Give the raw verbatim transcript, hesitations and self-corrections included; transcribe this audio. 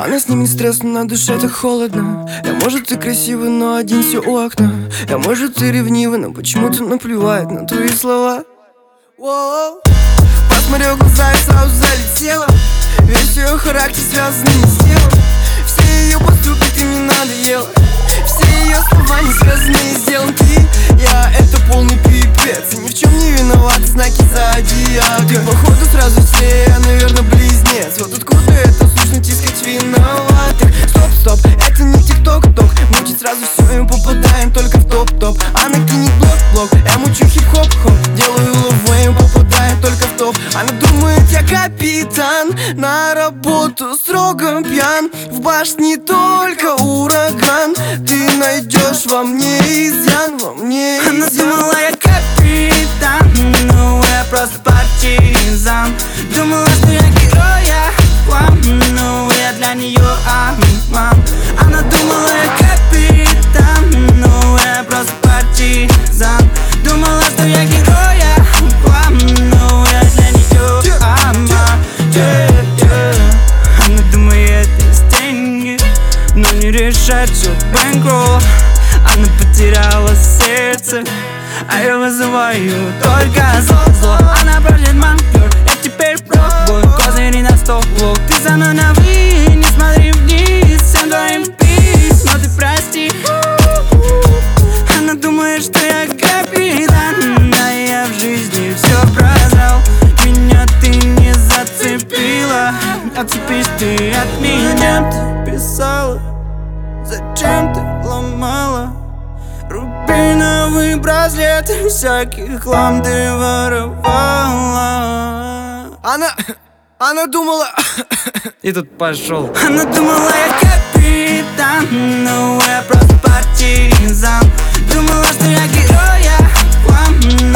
Она снимет стресс, но на душе так холодно. Я, может, ты красивый, но один все у окна. Я, может, ты ревнивый, но почему-то наплевает на твои слова. Воу. Посмотрел в глаза и сразу залетела. Весь ее характер связан не с телом. Все ее поступки мне надоело. Все ее слова не связанные с делом. Ты, я, это полный пипец. И ни в чем не виноват, знаки зодиака. Ты, походу, сразу все, я, наверное, близнец. Вот откуда это слышно тискать виноватых. Стоп, стоп, это не тик-ток-ток. Мучить сразу все, и мы попадаем только в топ-топ. Она кинет блок-блок, я мучу хип-хоп-хоп. Делаю ловы, мы попадаем только в топ. Она думает, я капитан. На работу строго пьян. В башне только ураган. Ты найдешь во мне изъян, во мне изъян. Она думала, я капитан, но я просто партизан. Думала, что я герой, я план, но я для нее обман. Она думала, я капитан, но я просто партизан. Думала, что я герой, я план, но я для нее обман. yeah, yeah. Она думает, есть деньги, но не решает все бэнкролл. Она потеряла сердце, а я вызываю только зло-зло. Она прожит манкер, я теперь пробую козыри на стол. Ты со мной на вы, не смотри вниз, всем твоим пис, но ты прости. Она думает, что я капитан, а я в жизни все прозрал. Меня ты не зацепила, отцепись ты от меня. Ты писала, зачем ты ломала рубиновый браслет, всякий хлам ты воровала. Она, она думала. И тут пошел. Она думала, я капитан, но я просто партизан. Думала, что я герой, я хлам,